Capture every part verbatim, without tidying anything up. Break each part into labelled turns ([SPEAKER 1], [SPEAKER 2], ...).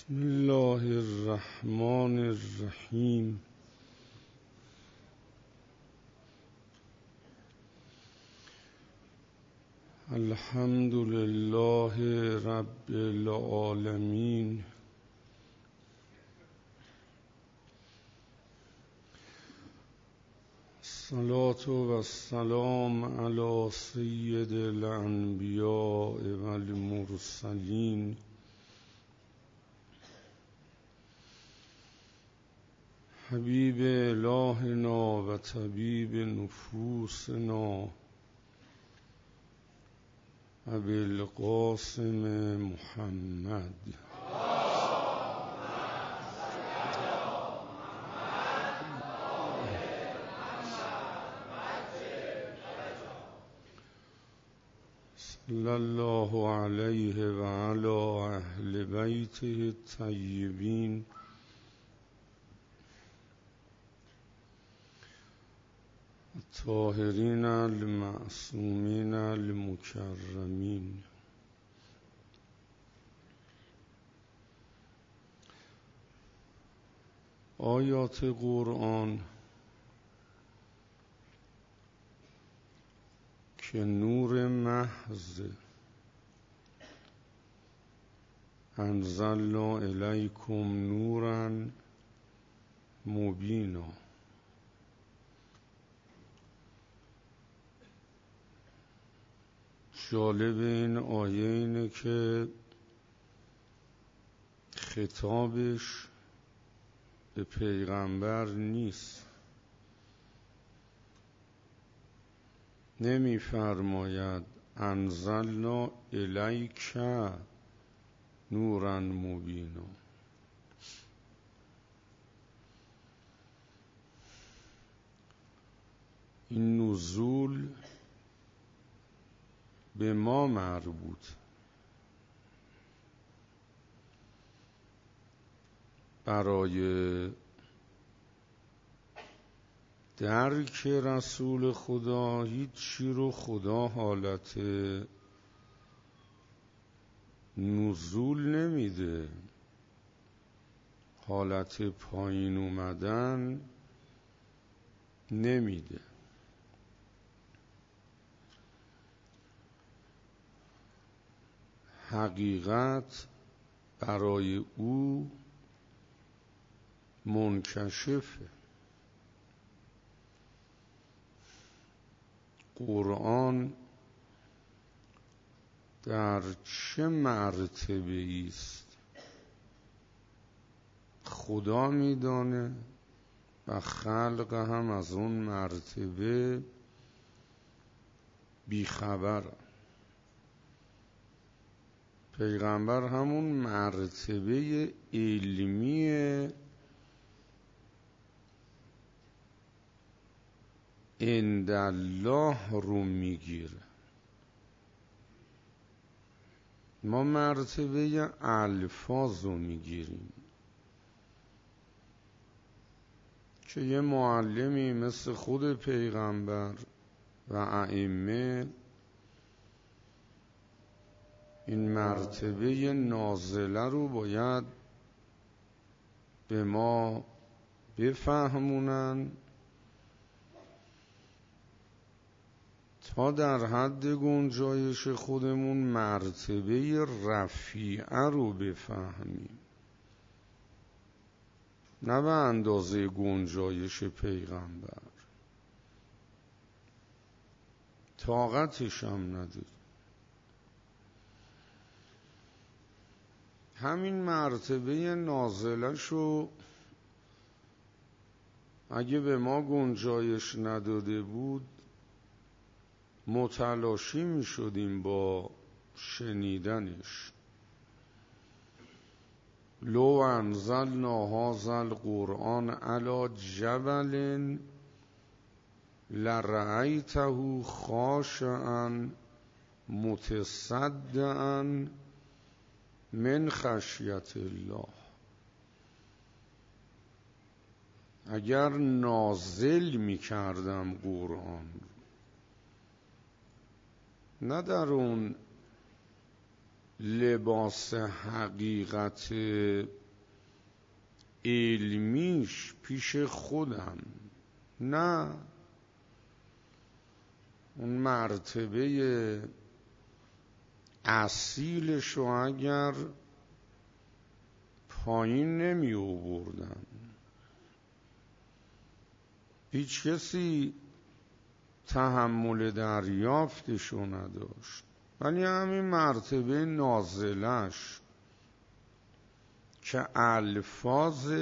[SPEAKER 1] بسم الله الرحمن الرحیم. الحمد لله رب العالمین. الصلاة و السلام علی سید الانبیاء و المرسلین حبیب الهنا و طبیب نفوسنا ابی القاسم محمد. صلی الله علیه و علی اهل بیته الطیبین الطاهرین المعصومین المکرمین. آیات قرآن که نور محض انزلنا الیکم نورا مبینا. جالب این آیه اینه که خطابش به پیغمبر نیست. نمی فرماید انزلنا الیک نورا مبینا. این نزول به ما مربوط. برای درک رسول خدا هیچ چی رو خدا حالت نزول نمیده، حالت پایین اومدن نمیده. حقیقت برای او منکشفه. قرآن در چه مرتبه است خدا میدانه و خلق هم از اون مرتبه بیخبر. پیغمبر همون مرتبه علمی عند الله رو میگیره. ما مرتبه الفاظ رو میگیریم که یه معلمی مثل خود پیغمبر و ائمه این مرتبه نازله رو باید به ما بفهمونن تا در حد گنجایش خودمون مرتبه رفیعه رو بفهمیم، نه به اندازه گنجایش پیغمبر. طاقتش هم نداره. همین مرتبه نازله شو اگه به ما گنجایش نداده بود متلاشی می شدیم با شنیدنش. لو انزلنا هذا القرآن علی جبل لرأیته خاشعا متصدعا من خشیت الله. اگر نازل می کردم قرآن، نه در اون لباس حقیقت علمیش پیش خودم، نه، اون مرتبه اصیلشو اگر پایین نمی آوردم، هیچ کسی تحمل دریافتشو نداشت، ولی همین مرتبه نازلش که الفاظ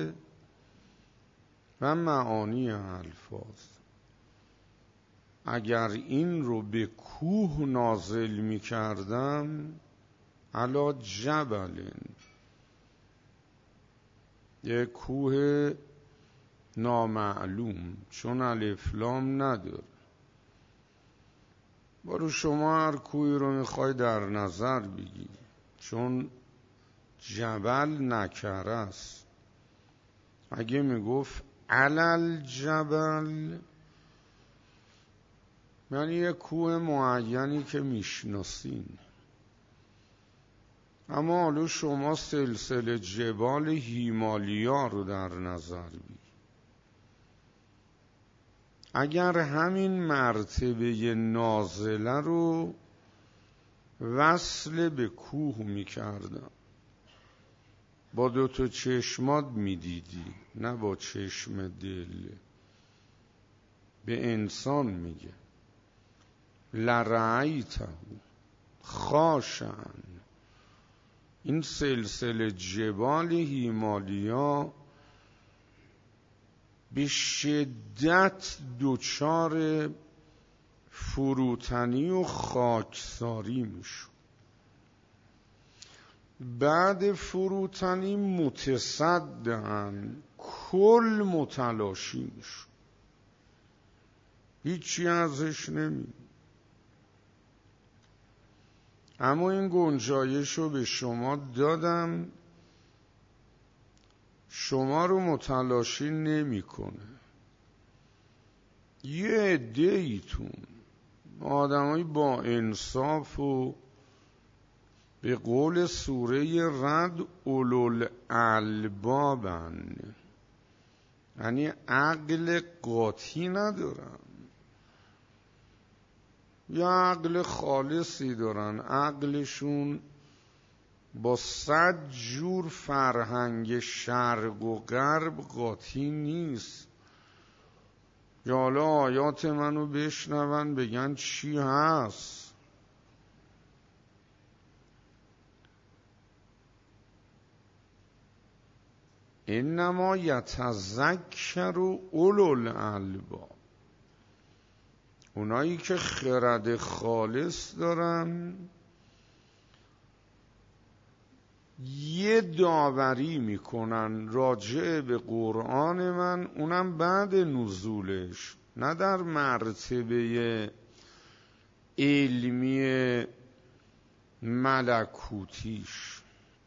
[SPEAKER 1] و معانی الفاظ، اگر این رو به کوه نازل می کردم، علی جبل، یه کوه نامعلوم، چون الف لام نداره، برو شما هر کوهی رو میخوای در نظر بگی، چون جبل نکره است. اگه میگفت علل جبل، یعنی یه کوه معینی که میشناسین. اما حالا شما سلسله جبال هیمالیا رو در نظر بگی، اگر همین مرتبه نازله رو وصل به کوه میکردم، با دو تا چشمات میدیدی، نه با چشم دل. به انسان میگه لرأیته خاشعا. این سلسله جبال هیمالیا به شدت دچار فروتنی و خاکساری میشد. بعد فروتنی متصدعن، کل متلاشی میشد، هیچی ازش نمی. اما این گنجایش رو به شما دادم، شما رو متلاشی نمی کنه. یه عده‌ایتون آدمای با انصاف و به قول سوره رد اولوالالبابن، یعنی عقل قاطی ندارن، یا عقل خالصی دارن، عقلشون با صد جور فرهنگ شرق و غرب قاطی نیست. یا حالا آیات منو بشنون بگن چی هست. انما یتذکر اولوالالباب، اونایی که خرد خالص دارن یه داوری میکنن راجع به قرآن من، اونم بعد نزولش، نه در مرتبه علمی ملکوتیش.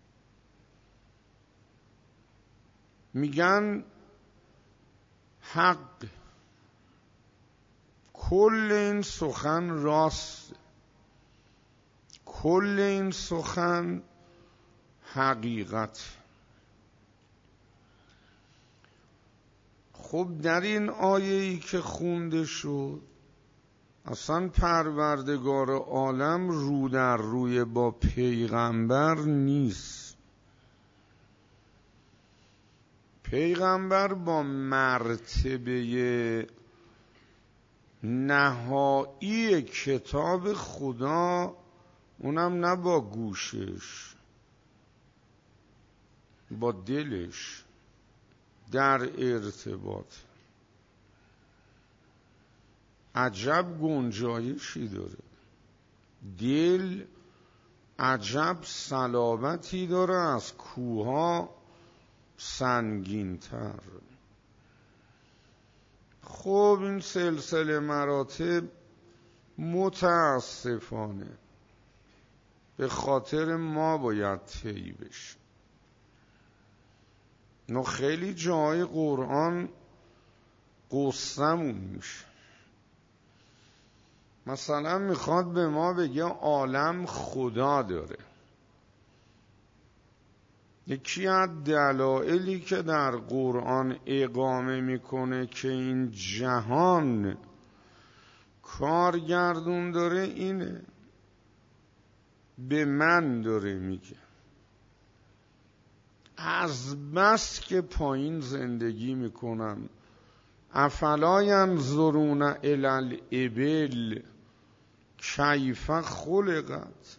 [SPEAKER 1] میگن حق، کل این سخن راست، کل این سخن حقیقت. خب در این آیه‌ای که خونده شد، اصلا پروردگار عالم رو در روی با پیغمبر نیست. پیغمبر با مرتبه نهایی کتاب خدا، اونم نه با گوشش، با دلش در ارتباط. عجب گنجایشی داره دل، عجب صلابتی داره، از کوها سنگین‌تر. خب این سلسله مراتب متاسفانه به خاطر ما باید طی بشه. نه خیلی جای قرآن قصه‌مون میشه. مثلا میخواد به ما بگه عالم خدا داره، یکی از دلایلی که در قرآن اقامه میکنه که این جهان کارگردون داره اینه، به من داره میگه. از بس که پایین زندگی میکنم، افلا ینظرون الی الابل کیف خلقت،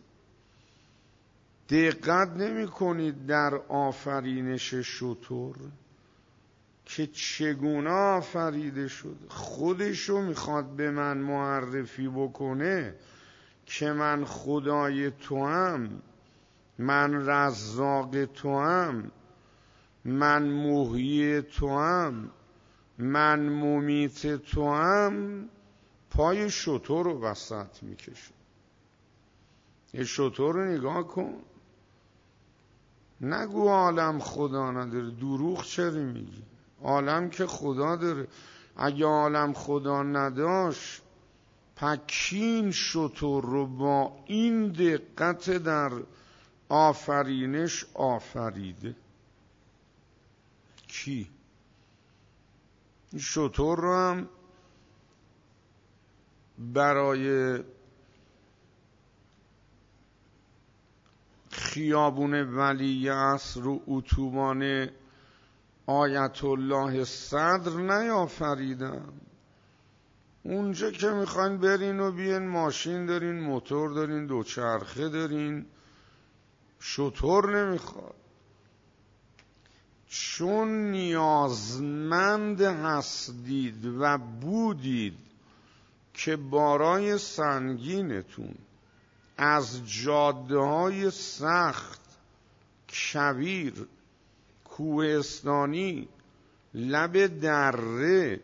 [SPEAKER 1] دقت نمی کنید در آفرینش شتر که چگونه آفریده شد. خودشو میخواد به من معرفی بکنه که من خدای توام، من رزاق توام، من محیی توام، من ممیت توام. پای شتر رو وسط میکشه. یه شتر رو نگاه کن، نگو عالم خدا نداره، دروغ چرا میگی؟ عالم که خدا داره. اگه عالم خدا نداشت پکین شتر رو با این دقت در آفرینش آفریده؟ کی؟ این شتر رو هم برای خیابون ولی عصر و اتوبان آیت الله صدر نیافریدم. اونجا که میخواین برین و بیین، ماشین دارین، موتور دارین، دوچرخه دارین، شتر نمیخواد. چون نیازمند هستید و بودید که بارای سنگینتون از جاده های سخت، کویر، کوهستانی، لب دره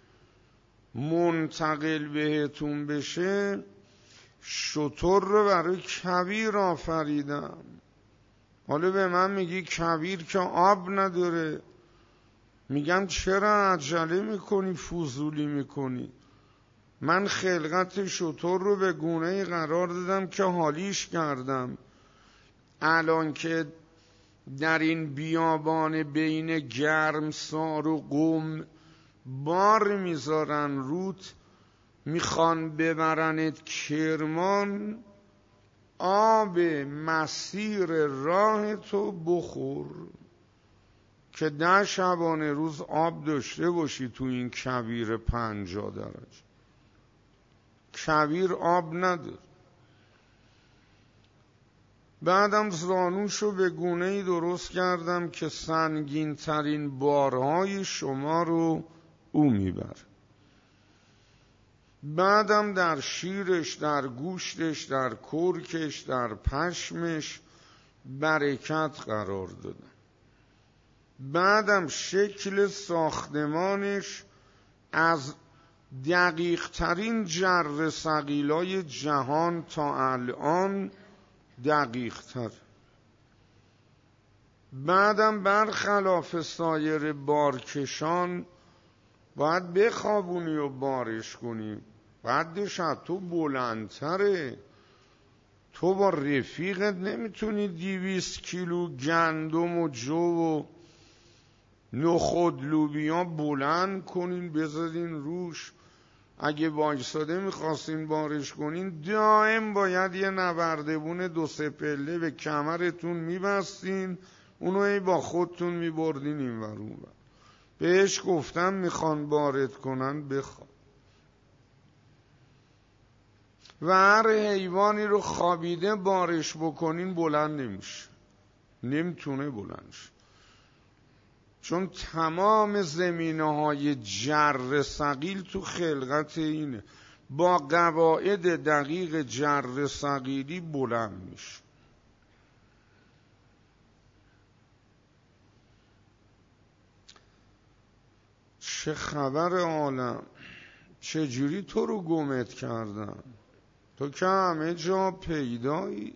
[SPEAKER 1] منتقل بهتون بشه، شتر رو برای کویر آفریدم. حالا به من میگی کویر که آب نداره، میگم چرا عجله میکنی، فضولی میکنی؟ من خلقت شتر رو به گونه‌ای قرار دادم که حالیش کردم. الان که در این بیابان بین گرمسار و قم بار میذارن روت، میخوان ببرنت کرمان، آب مسیر راه تو بخور که ده شبانه روز آب داشته باشی. تو این کویر پنجاه درجه کویر آب نداره. بعدم زانوشو به گونه‌ای درست کردم که سنگین ترین بارهای شما رو او میبره. بعدم در شیرش، در گوشتش، در کرکش، در پشمش برکت قرار دادم. بعدم شکل ساختمانش از دقیق ترین جره ثقیلای جهان تا الان دقیق تر. بعدم برخلاف سایر بارکشان باید بخوابونی و بارش کنی. بعدش از تو بلندتره. تو با رفیقت نمیتونی دیویست کیلو گندم و جو و نخود لوبیا بلند کنین بذارین روش. اگه وایساده میخواستین بارش کنین، دائم باید یه نوردبون دو سه پله به کمرتون میبستین، اونو ای با خودتون میبردین این ور اون ور. بهش گفتم میخوان بارت کنن بخواب. و هر حیوانی رو خوابیده بارش بکنین بلند نمیشه، نمیتونه بلند شه، چون تمام زمینه های جر ثقیل تو خلقت اینه. با قواعد دقیق جر ثقیلی بلند میشه. چه خبر عالم؟ چجوری تو رو گمت کردن؟ تو که همه جا پیدایی.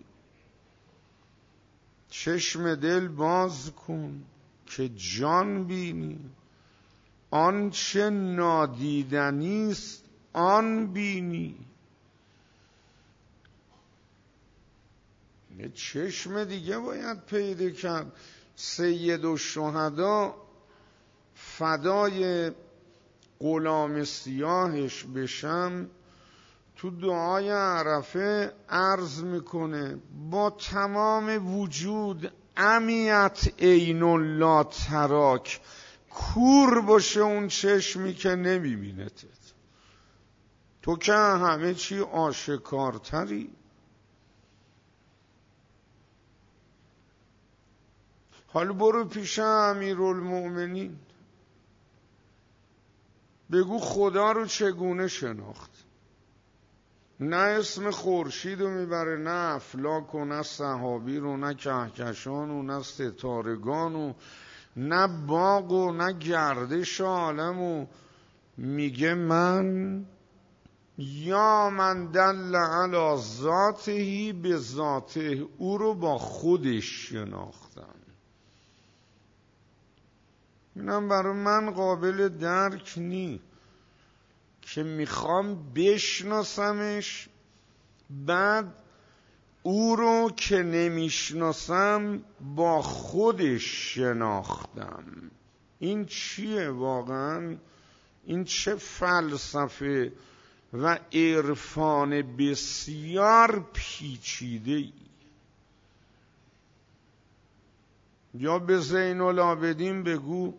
[SPEAKER 1] چشم دل باز کن که جان بینی، آنچه نادیدنیست آن بینی. یه چشم دیگه باید پیدا کرد. سید الشهدا فدای غلام سیاهش بشم، تو دعای عرفه عرض میکنه با تمام وجود امیت عین الله تراک، کور باشه اون چشمی که نمیبینتت، تو که همه چی آشکارتری. حالا برو پیش امیرالمؤمنین بگو خدا رو چگونه شناخت. نه اسم خورشید رو میبره، نه افلاک و نه صحابی رو، نه کهکشان و نه ستارگان و نه باغ و نه گردش عالم و میگه من یا من دل علی ذاته به ذاته، او رو با خودش شناختم. اینم برای من قابل درک نی که میخوام بشناسمش، بعد او رو که نمیشناسم با خودش شناختم. این چیه واقعا؟ این چه فلسفه و عرفان بسیار پیچیده ای. یا به زین العابدین بگو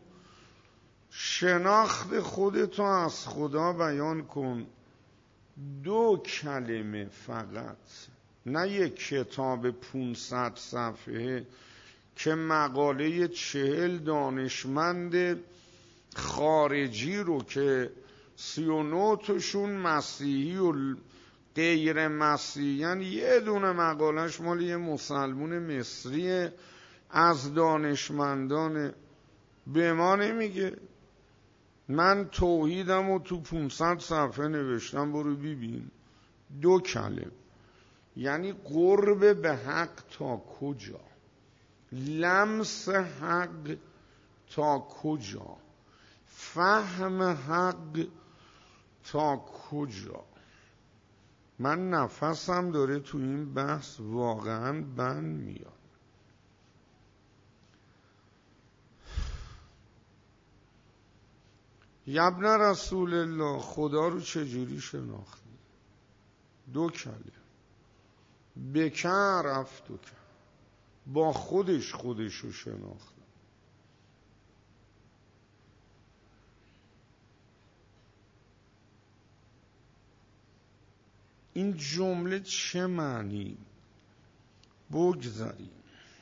[SPEAKER 1] شناخت خودتو از خدا بیان کن، دو کلمه فقط، نه یک کتاب پونصد صفحه که مقاله چهل دانشمند خارجی رو که سی و نه تاشون مسیحی و غیر مسیحیان، یه دونه مقالهش مال یه مسلمون مصری از دانشمندان، به ما نمیگه. من توحیدم و تو پونصد صفحه نوشتم، برو ببین. دو کلمه، یعنی قرب به حق تا کجا، لمس حق تا کجا، فهم حق تا کجا. من نفسم داره تو این بحث واقعا بند میاد. ابن رسول الله خدا رو چجوری شناختی؟ دو کلمه، بکر رفت و کرد، با خودش خودش رو شناخت. این جمله چه معنی؟ بگذاریم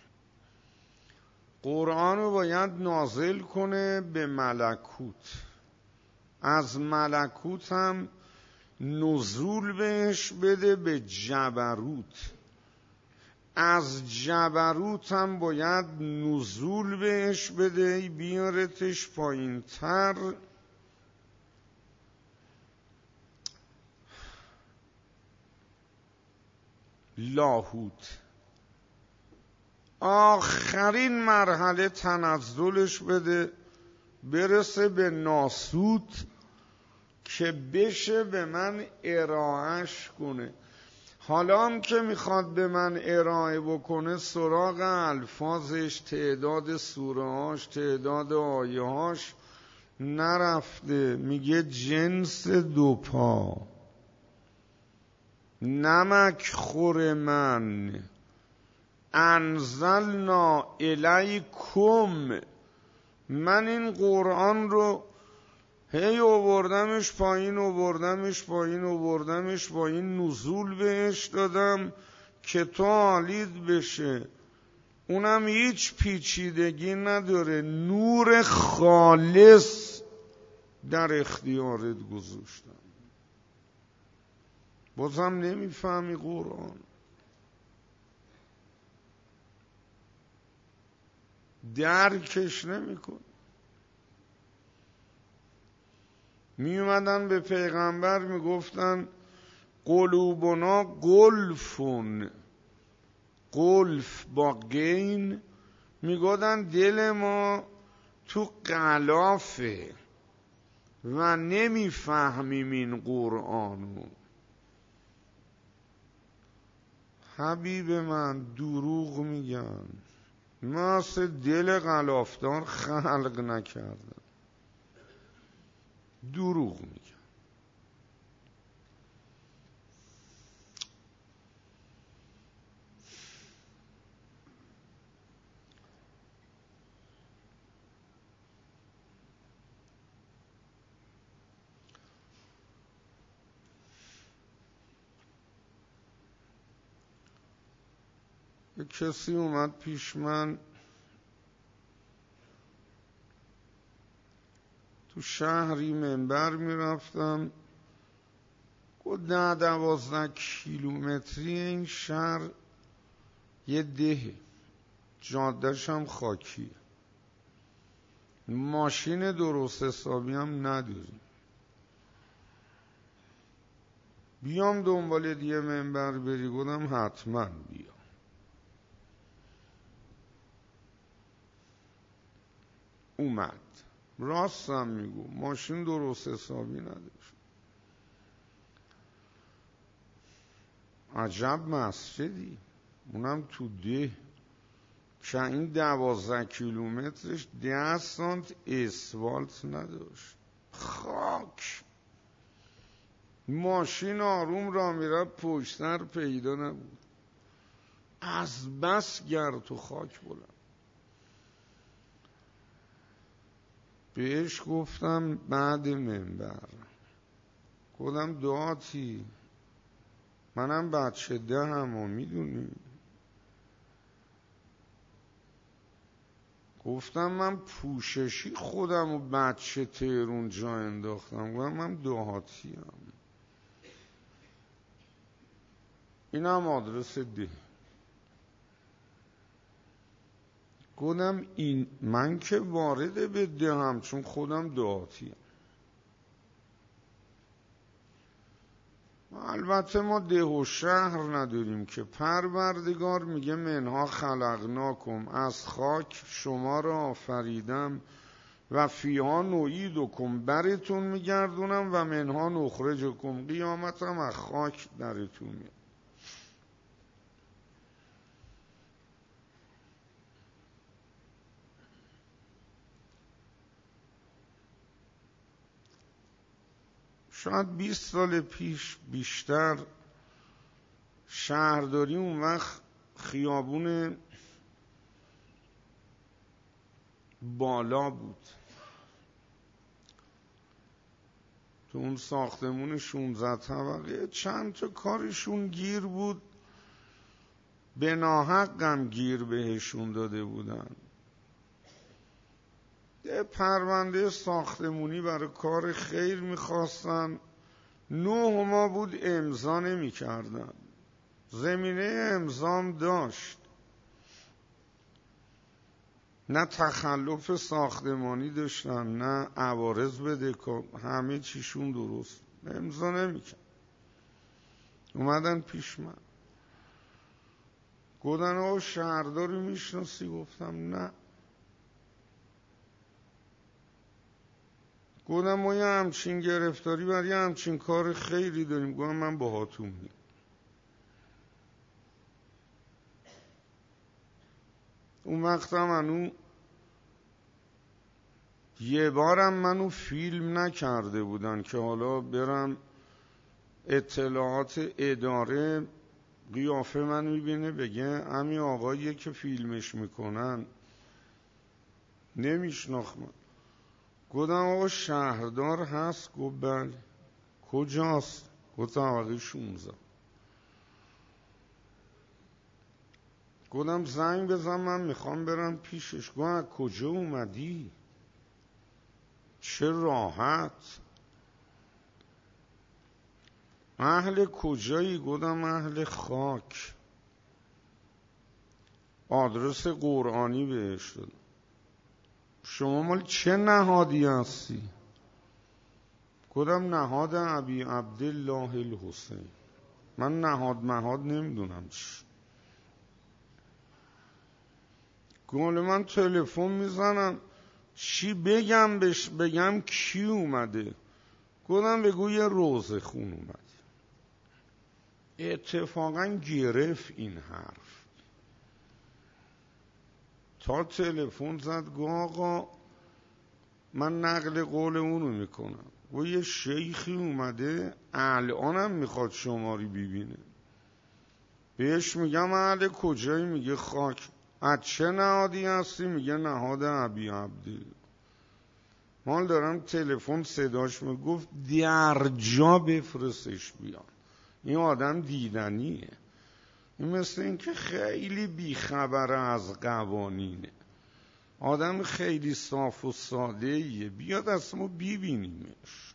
[SPEAKER 1] قرآن رو باید نازل کنه به ملکوت، از ملکوت هم نزول بهش بده به جبروت، از جبروت هم باید نزول بهش بده بیارتش پایین تر لاهوت، آخرین مرحله تنزلش بده برسه به ناسوت که بشه به من ارائهش کنه. حالا هم که میخواد به من ارائه بکنه سراغ الفاظش، تعداد سورهاش، تعداد آیهاش نرفته، میگه جنس دو پا، نمک خور من، انزلنا الیکم، من این قرآن رو هی آوردمش پایین آوردمش پایین آوردمش پایین نزول بهش دادم که تو حالید بشه. اونم هیچ پیچیدگی نداره، نور خالص در اختیارت گذاشتم. بازم نمیفهمی قرآن؟ درکش نمیکن. می اومدن به پیغمبر میگفتن قلوبنا قلفون، قلف با گین، میگفتن دل ما تو غلافه و نمیفهمیم این قرآنو. حبیب من دروغ میگن، مثل دل غلافدار خلق نکردن. دروغ میگن. یک کسی اومد پیش من تو شهری منبر میرفتم، گفت ده دوازده کیلومتری این شهر یه دهه، جادهش هم خاکیه، ماشین درست حسابی هم نداریم، بیام دنبال دیگه منبر بری؟ گفتم حتما بیام. اومد، راستم میگو، ماشین درست حسابی نداشت. عجب مسجدی، اونم تو ده، که این دوازده کیلومترش ده سانت اسفالت نداشت، خاک. ماشین آروم را میره، پشت سر پیدا نبود، از بس گرد و خاک بلند. بهش گفتم بعد منبر، گفتم دعاتی، منم بچه ده همو میدونی. گفتم من پوششی خودم و بچه تهرون جا انداختم. گفتم من دهاتی هم. اینم آدرس ده. گفتم این من که وارد به ده هم، چون خودم دهاتی هم. البته ما ده و شهر نداریم که، پروردگار میگه منها خلقناکم، از خاک شما را آفریدم و فیها نعیدکم، برتون میگردونم و منها نخرجکم، قیامتم از خاک درتون میاد. شاید بیست سال پیش بیشتر شهرداری اون وقت خیابون بالا بود، تو اون ساختمون شانزده طبقه چند تا کارشون گیر بود، به ناحق هم گیر بهشون داده بودن. یه پرونده ساختمونی برای کار خیر میخواستن، نه ماه بود امضا نمی کردن. زمینه امضام داشت، نه تخلف ساختمانی داشتن، نه عوارض بده، همه چیشون درست، امضا نمی کردن. اومدن پیش من، گفتن آقا شهرداری میشناسی؟ گفتم نه. گفتم ما یه همچین گرفتاری برای یه همچین کار خیری داریم. گفتم من باهاتون میام. اون وقت هم منو یه بارم منو فیلم نکرده بودن که حالا برم اطلاعات اداره قیافه من میبینه بگه همین آقاییه که فیلمش میکنن، نمیشناختم. گفتم آقا شهردار هست؟ گفت بله. کجاست؟ گفتم طبقه شانزده. گفتم زنگ بزن من میخوام برم پیشش. گفت کجا اومدی؟ چه راحت. اهل کجایی؟ گفتم اهل خاک. آدرس قرآنی بهش دادم. شما مال چه نهادی هستی؟ گفتم نهاد ابی عبدالله الحسین. من نهاد مهاد نمیدونم چی. گفت من تلفن میزنم چی بگم بش بگم کی اومده؟ گفتم بگو یه روزه خون اومد. اتفاقا گرفت این حرف. تا تلفن زد گفت آقا من نقل قول اونو میکنم و یه شیخی اومده الانم میخواد شماری ببینه. بهش میگم اهل کجایی؟ میگه خاک. از چه نهادی هستی؟ میگه نهاد ابی عبدی. مال دارم تلفن صداش میگفت در جا بفرستش بیان، این آدم دیدنیه. این مثل این که خیلی بیخبره از قوانینه، آدم خیلی صاف و ساده ایه، بیاد از ما ببینیمش.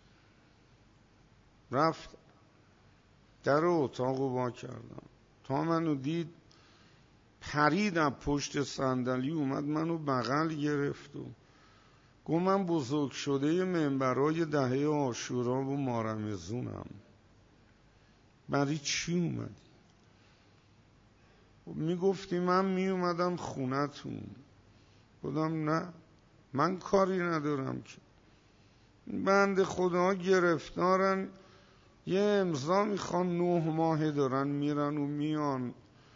[SPEAKER 1] رفت در اتاقو وا کردم، تا منو دید پرید از پشت صندلی اومد منو بغل گرفت و گفت من بزرگ شده منبرای دهه عاشورا و مارمزونم. برای چی اومدی؟ میگفتی من میومدم خونتون. گفتم نه من کاری ندارم که بند خدا گرفتارن، یه امضا میخوان، نه ماه دارن میرن و میان.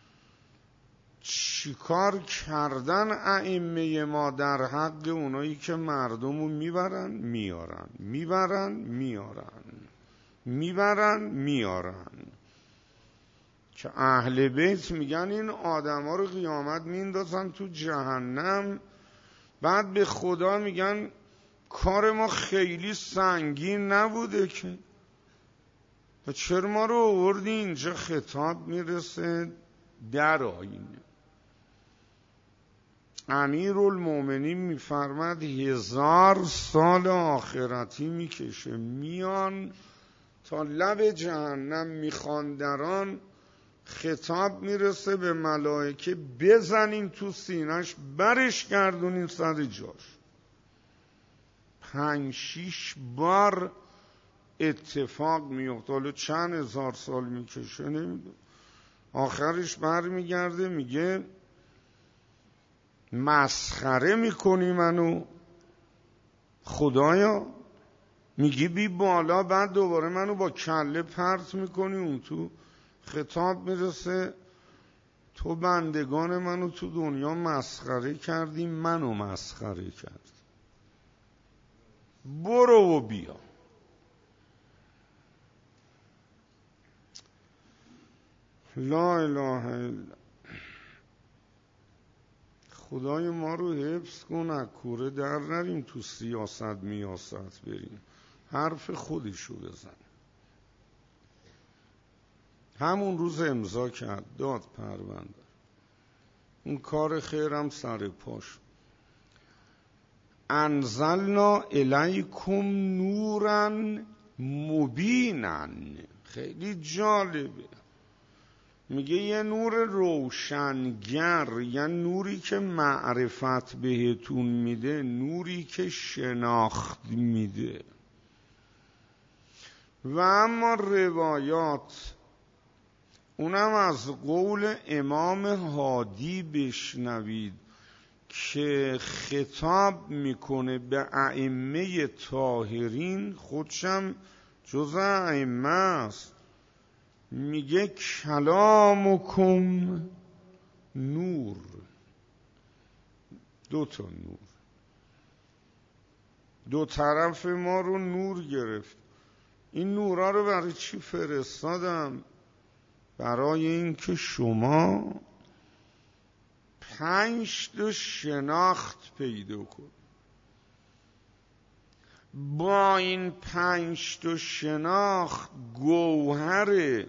[SPEAKER 1] چیکار کردن ائمه ما در حق اونایی که مردمو میبرن میارن میبرن میارن میبرن میارن که اهل بیت میگن این آدما رو قیامت میندازن تو جهنم، بعد به خدا میگن کار ما خیلی سنگین نبوده که و چرا ما رو آوردی اینجا؟ خطاب میرسه در آینه. امیرالمومنین میفرماد هزار سال آخرتی میکشه، میان تا لب جهنم میخوان دران، خطاب میرسه به ملائکه بزنین تو سینش برش گردونین سر جاش. پنج شیش بار اتفاق میفته، حالا چند هزار سال میکشه نمیدونم. آخرش بر میگرده میگه مسخره میکنی منو خدایا؟ میگی بی بالا، بعد دوباره منو با کله پرت میکنی اون تو. خطاب میرسه تو بندگان منو تو دنیا مسخره کردی، منو مسخره کردی، برو و بیا. لا اله الا خدای ما رو حفظ کن، از کوره در نریم تو سیاست میاست بریم، حرف خودشو بزن. همون روز امضا کرد داد پرونده، اون کار خیرم سر پاش. انزلنا الیکم نورا مبینا، خیلی جالبه. میگه یه نور روشنگر، یعنی نوری که معرفت بهتون میده، نوری که شناخت میده. و اما روایات اونم از قول امام هادی بشنوید که خطاب میکنه به ائمه طاهرین، خودشم جز ائمه است. میگه کلامکم نور، دو تا نور، دو طرف ما رو نور گرفت. این نورا رو برای چی فرستادم؟ برای اینکه شما پنج تا شناخت پیدا کن. با این پنج تا شناخت گوهر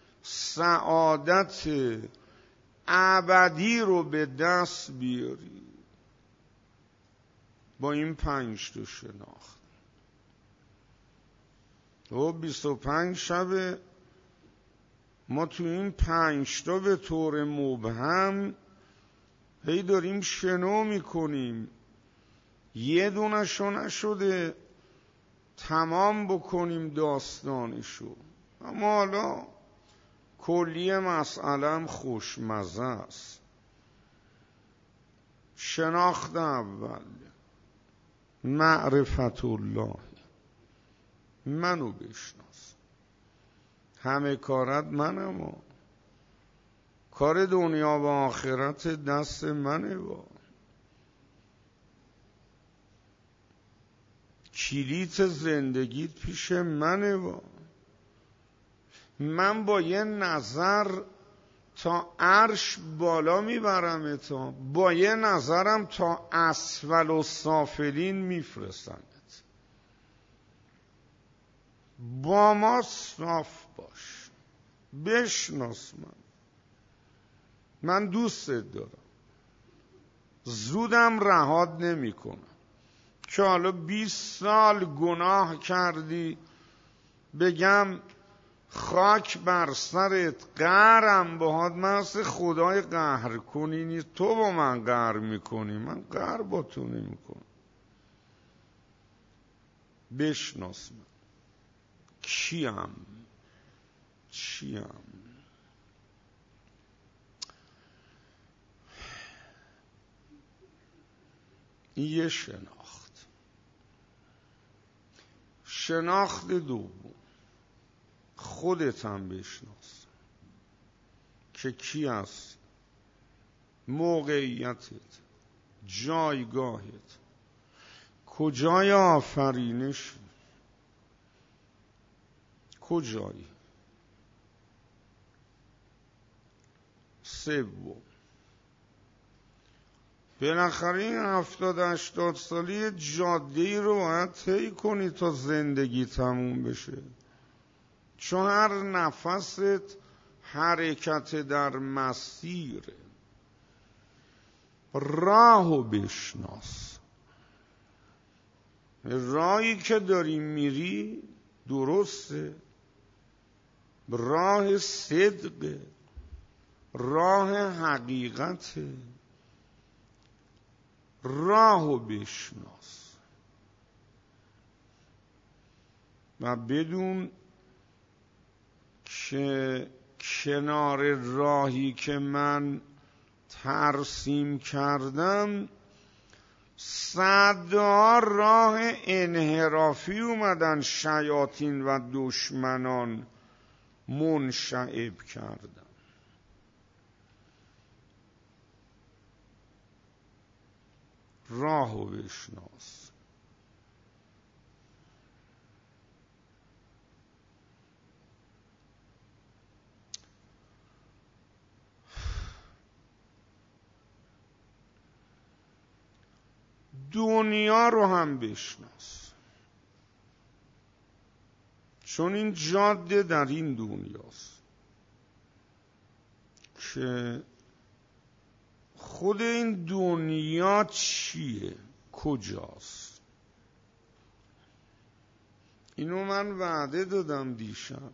[SPEAKER 1] سعادت ابدی رو به دست بیاری. با این پنج تا شناخت و بیست و پنج شب ما تو این پنج تا به طور مبهم هی داریم شنو میکنیم، یه دونشو نشده تمام بکنیم داستانشو. اما حالا کلیه مسئله‌ام خوشمزه است. شناخت اول معرفت الله، منو بشناس. همه کارت منم و کار دنیا و آخرت دست منه با کلیت زندگیت پیش منه با من با یه نظر تا عرش بالا میبرم تا با یه نظرم تا اسفل و سافلین میفرستمت. با ما صاف باش، بشناس من من دوستت دارم، زودم رهات نمی کنم که حالا بیست سال گناه کردی بگم خاک بر سرت قهرم باهات، من اصلا خدای قهر کنی نیست، تو با من قهر میکنی، من قهر با تو نمیکنم. بشناس من کیم چیم. این یه شناخت. شناخت دوم خودت هم بشناس که کی هست، موقعیتت، جایگاهت، کجای آفرینش، کجایی. سوم بالاخره این هفتاد هشتاد سالی جاده‌ای رو باید طی کنی تا زندگی تموم بشه، چون هر نفست حرکت در مسیره. راهو بشناس، راهی که داری میری درسته، راه صدقه، راه حقیقته. راهو بشناس و بدون که کنار راهی که من ترسیم کردم صدها راه انحرافی اومدن شیاطین و دشمنان منشعب کردن. راهو بشناس. دنیا رو هم بشناس، چون این جاده در این دنیاست که خود این دنیا چیه، کجاست. اینو من وعده دادم دیشب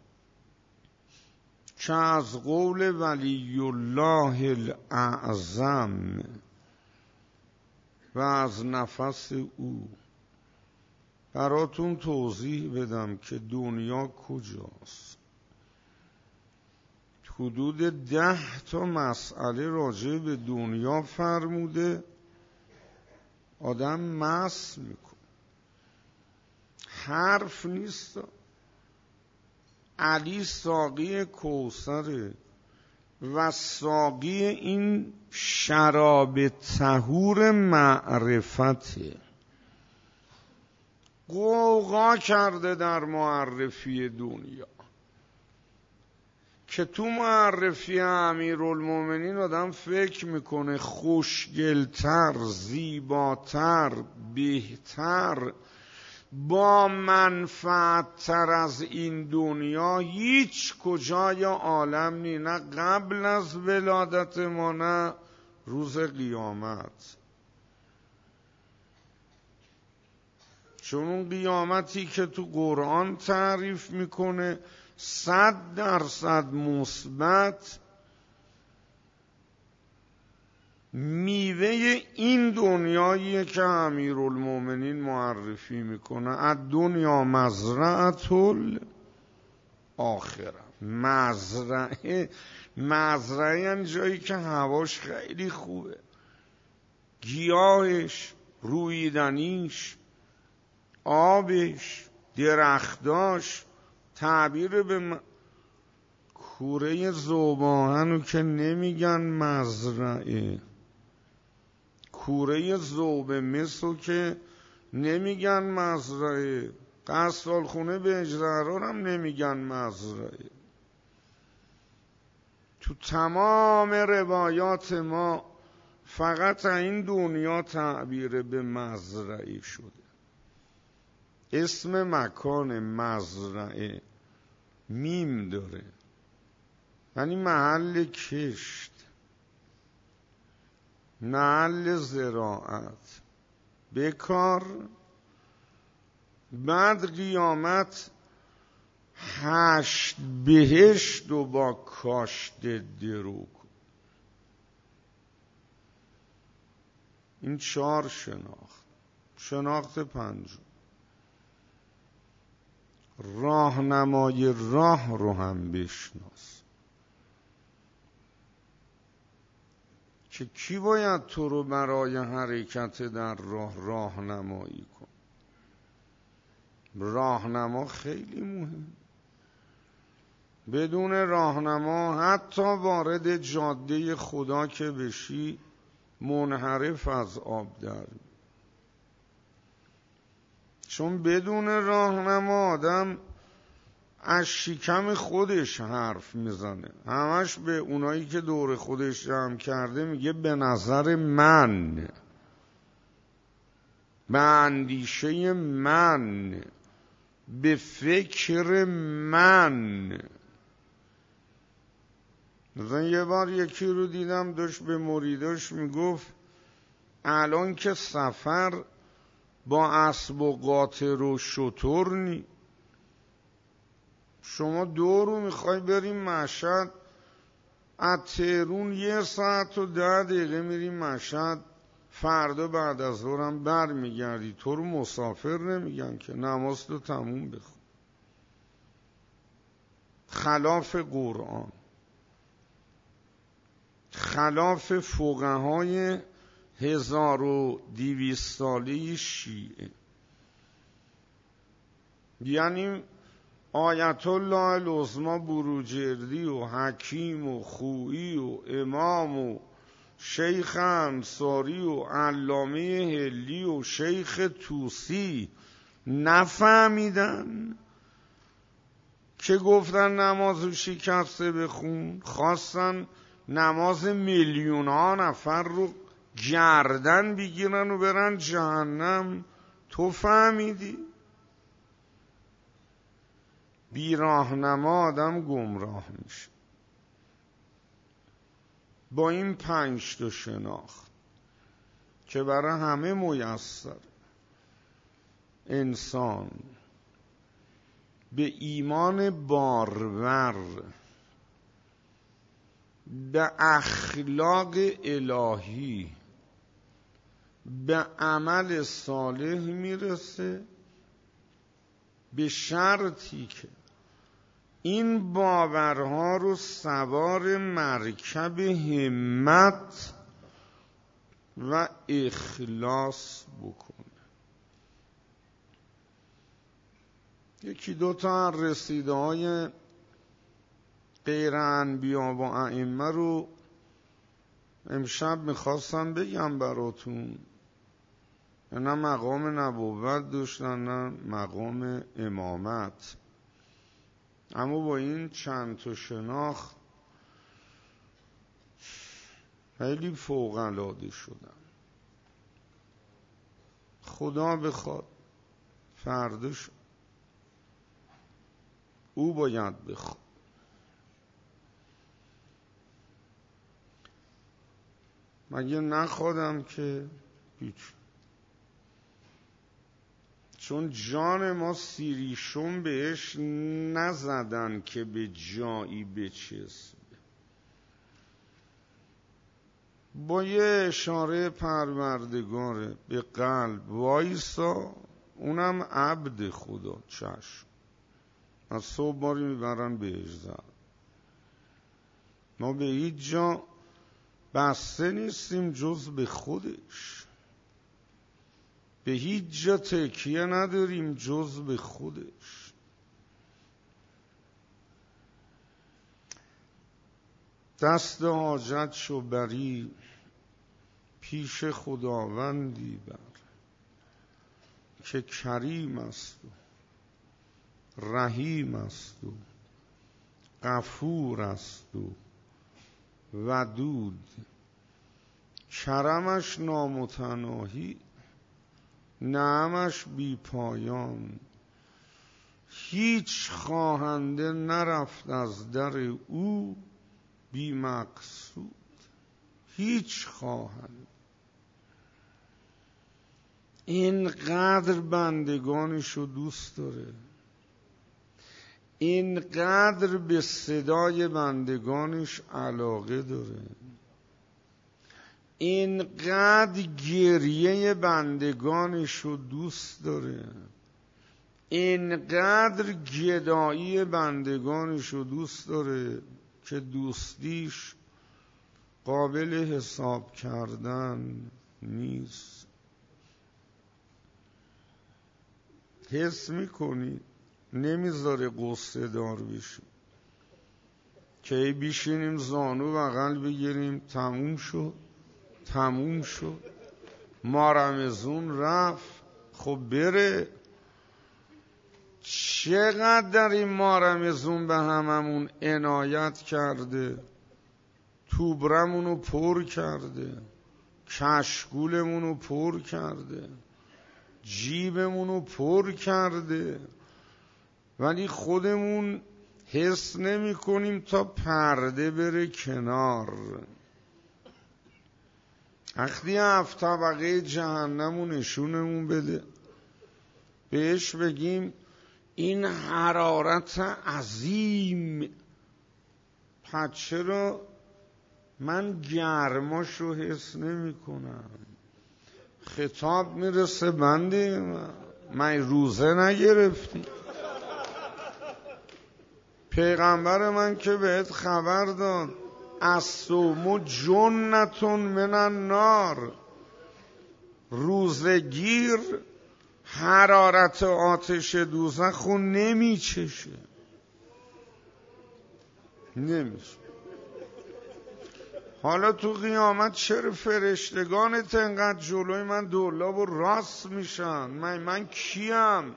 [SPEAKER 1] که از قول ولی الله الاعظم و از نفس او براتون توضیح بدم که دنیا کجاست. حدود ده تا مسئله راجع به دنیا فرموده، آدم مست میکنه. حرف نیست. علی ساقی کوثره و ساقی این شراب طهور معرفته. غوغا کرده در معرفی دنیا که تو معرفی امیرالمومنین آدم فکر میکنه خوشگلتر، زیباتر، بهتر، با منفعتر از این دنیا هیچ کجای عالم نی، نه قبل از ولادت ما نه روز قیامت. چون اون قیامتی که تو قرآن تعریف میکنه صد درصد مثبت میوه این دنیاییه که امیرالمومنین معرفی میکنه. الدنیا مزرعة الاخره. مزرعه مزرعه یعنی جایی که هواش خیلی خوبه، گیاهش، رویدنیش، آبش، درختاش. تعبیر به کوره ذوب‌آهنو که نمیگن مزرعه، کوره ذوب مسو که نمیگن مزرعه، غسالخونه به اجراران هم نمیگن مزرعه. تو تمام روایات ما فقط این دنیا تعبیر به مزرعه شده. اسم مکان مزرعه میم داره، یعنی محل کشت، محل زراعت، بکار. بعد قیامت هشت بهشت و با کاشت درو کن. این چهار شناخت. شناخت پنجم، راهنمای راه رو هم بشناس که کی باید تو رو برای حرکت در راه راهنمایی کن. راهنما خیلی مهم. بدون راهنما حتی وارد جاده خدا که بشی منحرف از آب در، چون بدون راهنما آدم از شکم خودش حرف میزنه، همش به اونایی که دور خودش جمع کرده میگه به نظر من، به اندیشه من، به فکر من. مثلا یه بار یکی رو دیدم داشت به مریداش میگفت الان که سفر با اسب و قاطر و شتر نی، شما دو رو میخوای بریم مشهد، از تهرون یه ساعت و ده دقیقه میریم مشهد، فردا بعد از ظهرم بر میگردی. تو رو مسافر نمیگن که، نماز تو تموم بخون. خلاف قرآن، خلاف فقهای هزار و دیویست ساله شیعه. یعنی آیت الله العظمی بروجردی و حکیم و خویی و امام و شیخ انصاری و علامه هلی و شیخ توسی نفهمیدن که گفتن نمازو شکسته بخون؟ خواستن نماز میلیون ها نفر رو گردن بگیرن و برن جهنم. تو فهمیدی؟ بی راهنما آدم گمراه میشه. با این پنج تا شناخت که برای همه میسر، انسان به ایمان بارور، به اخلاق الهی، به عمل صالح میرسه، به شرطی که این باورها رو سوار مرکب همت و اخلاص بکنه. یکی دوتا رسیده های غیر انبیا و ائمه رو امشب میخواستم بگم براتون. نه مقام نبوت داشتن نه مقام امامت، اما با این چند تا شناخت خیلی فوق العاده شدن. خدا بخواد فرداش او باید بخواد. مگه نخوادم که هیچ، چون جان ما سیریشون بهش نزدن که به جایی بچسبه. با یه اشاره پروردگاره به قلب وایسا، اونم عبد خدا. چشم، از صبح باری میبرن بهش زد. ما به هیچ جا بسته نیستیم جز به خودش، به هیچ جا تکیه نداریم جز به خودش. دست حاجت شو بری پیش خداوندی بر، که کریم است و رحیم است و غفور است و ودود. کرمش نامتناهی، نعمش بی پایان. هیچ خواهنده نرفت از در او بی مقصود. هیچ خواهنده. اینقدر بندگانشو دوست داره، اینقدر به صدای بندگانش علاقه داره، اینقدر گریه بندگانشو دوست داره، اینقدر گدایی بندگانشو دوست داره که دوستیش قابل حساب کردن نیست. حس میکنی نمیذاره قصه دار بشیم که بیشینیم زانو بغل بگیریم تموم شد تموم شد ما رمزون رفت. خب بره. چقدر در این ما رمزون به هممون عنایت کرده، توبرمونو پر کرده، کشکولمونو پر کرده، جیبمونو پر کرده، ولی خودمون حس نمی کنیم تا پرده بره کنار. وقتی هفت طبقه جهنمو نشونمون بده، بهش بگیم این حرارت عظیم، پس چرا من گرماشو حس نمی کنم؟ خطاب میرسه بنده من، من روزه نگرفتی؟ پیغمبر من که بهت خبر داد الصوم جنتون من النار، روزگیر حرارت آتش دوزخو نمیچشه، نمیشه. حالا تو قیامت چرا فرشتگانت انقدر جلوی من دولاب و راست میشن؟ من من کیم؟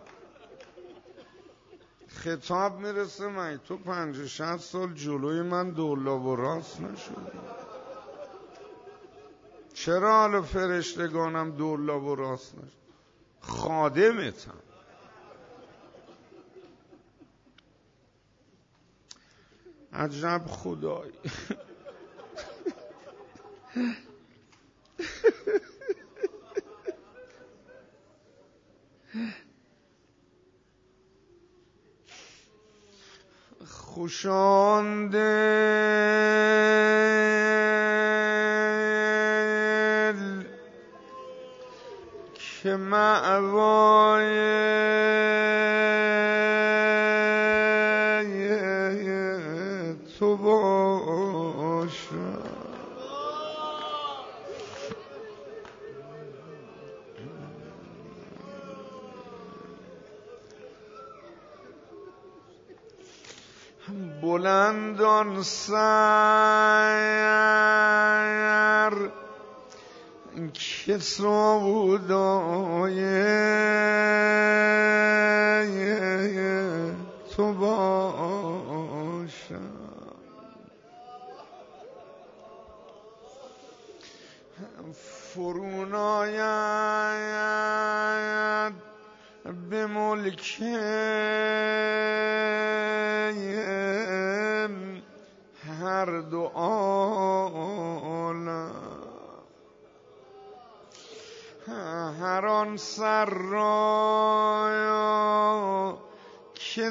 [SPEAKER 1] خطاب میرسه من تو پنج شصت سال جلوی من دولاب و راست نشد، چرا حالا فرشتگانم دولاب و راست نشد؟ خادمتم. عجب خدایی. خوشان دل که مأوای تو باشد، بلندان سر که سودای تو باشد، فرون آید به ملک هر دو عالم، هر آن سر را که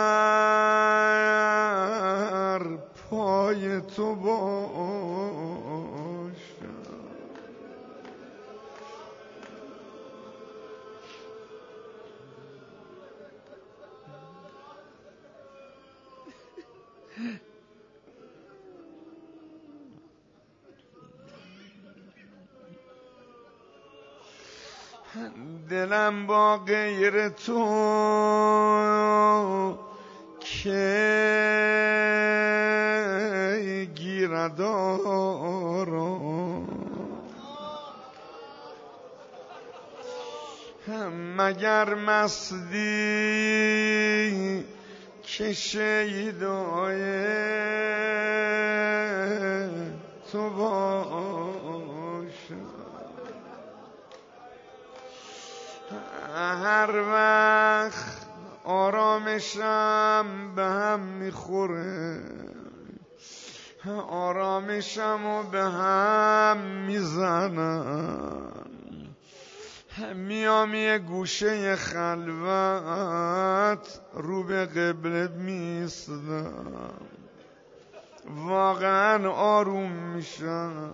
[SPEAKER 1] در پای تو باشد، دلم با غیر تو که گیرد آرام، مگر مستی که شیدای تو باشم. هر وقت آرامشم به هم میخوره، آرامشم و به هم میزنم، میام یه گوشه خلوت رو به قبله میستم، واقعا آروم میشم،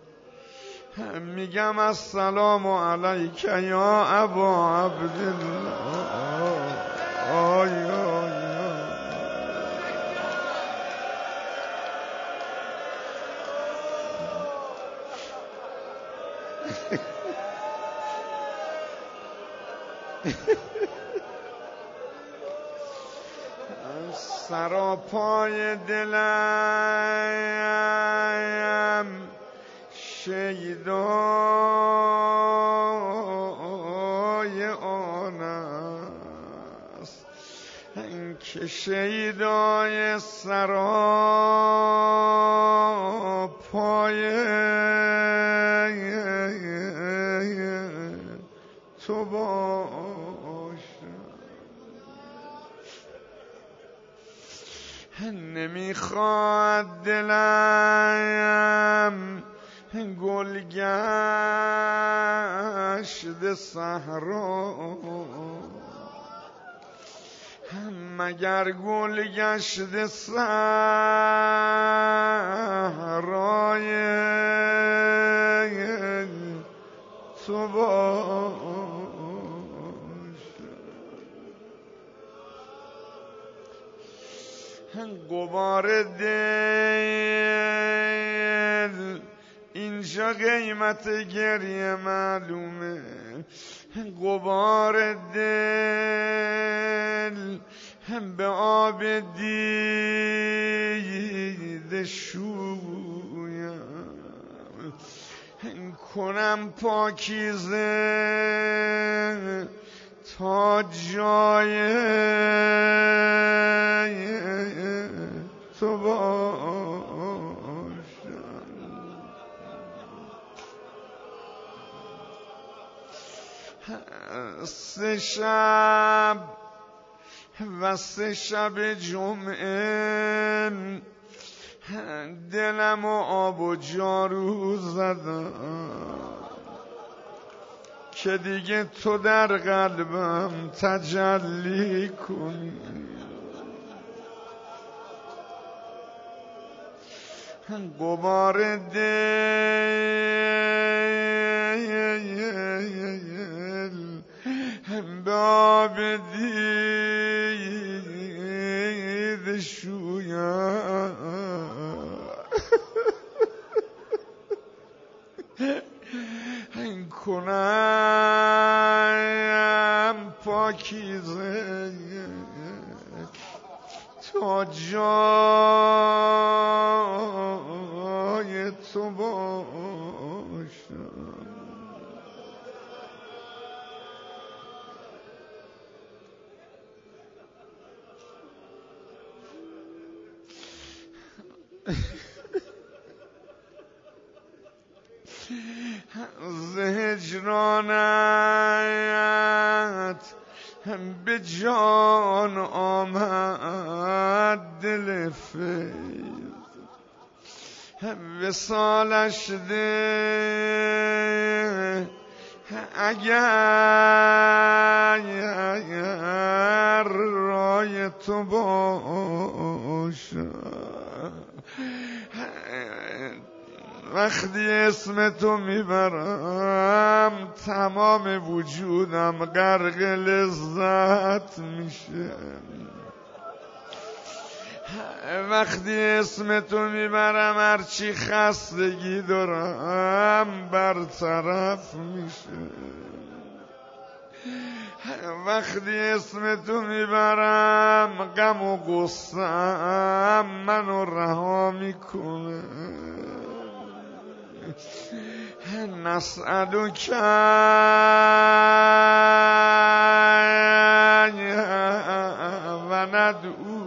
[SPEAKER 1] میگم السلام علیک یا ابا عبدالله. آی آی سراپای دلم شیدای آن است که شیدای سراپای تو باشم. نمیخواد دلم گلگشت صحرا، مگر گلگشت صحرای تو باشم. غبار دل اینجا قیمت گریه معلومه، غبار دل به آب دیده شویم، کنم پاکیزه تا جای تو باشم. سه شب و سه شب جمعه دلم و آب و جارو زدم که دیگه تو در قلبم تجلی کنی. غبار دل به آب دیده شویم، کنم پاکیزه تا جای تو باشم. ز هجرانت به جان آمد دل فیض، وصالش ده اگر رای تو باشم. وقتی اسم تو میبرم تمام وجودم غرق لذت میشه، وقتی اسم تو میبرم هرچی خستگی دارم برطرف میشه، وقتی اسم تو میبرم غم و غصم منو رها میکنه. نسألک و ندعو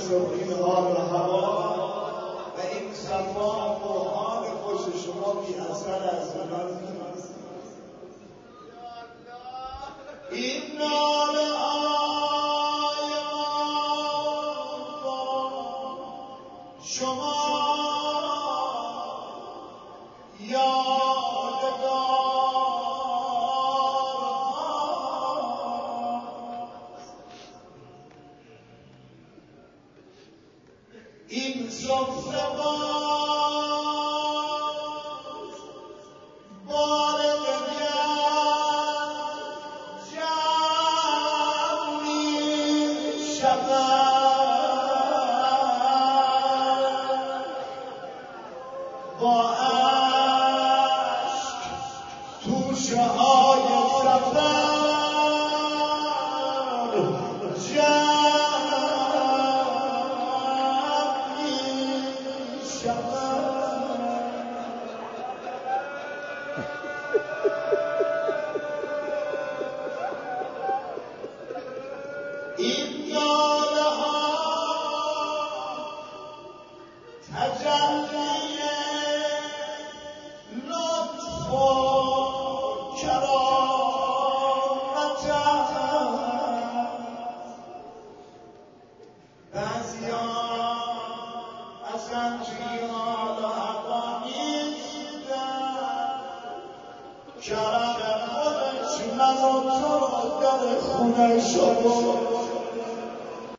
[SPEAKER 2] شد این حال و هوا و این صفا و حال خوش شما بی اثر از من نیست. این ناله های ما شما این سفره باز بار دگر جمع می شود با اشک توشه های سفر این ناله ها تجلی لطف و کرامت بعضیان از زنجیران و عقامیدن کرم خودش من و تو را در خونه شد